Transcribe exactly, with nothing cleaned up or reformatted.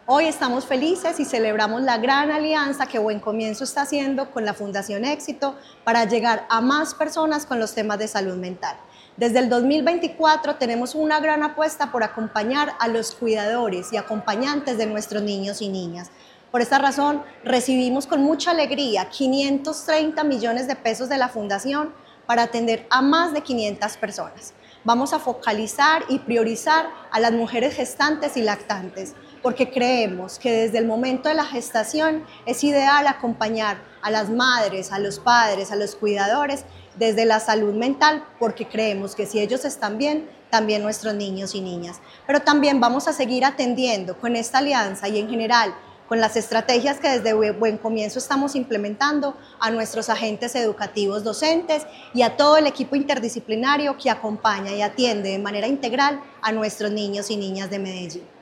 Hoy estamos felices y celebramos la gran alianza que Buen Comienzo está haciendo con la Fundación Éxito para llegar a más personas con los temas de salud mental. Desde el dos mil veinticuatro tenemos una gran apuesta por acompañar a los cuidadores y acompañantes de nuestros niños y niñas. Por esta razón, recibimos con mucha alegría quinientos treinta millones de pesos de la Fundación para atender a más de quinientas personas. Vamos a focalizar y priorizar a las mujeres gestantes y lactantes, porque creemos que desde el momento de la gestación es ideal acompañar a las madres, a los padres, a los cuidadores desde la salud mental, porque creemos que si ellos están bien, también nuestros niños y niñas. Pero también vamos a seguir atendiendo con esta alianza y en general con las estrategias que desde Buen Comienzo estamos implementando a nuestros agentes educativos docentes y a todo el equipo interdisciplinario que acompaña y atiende de manera integral a nuestros niños y niñas de Medellín.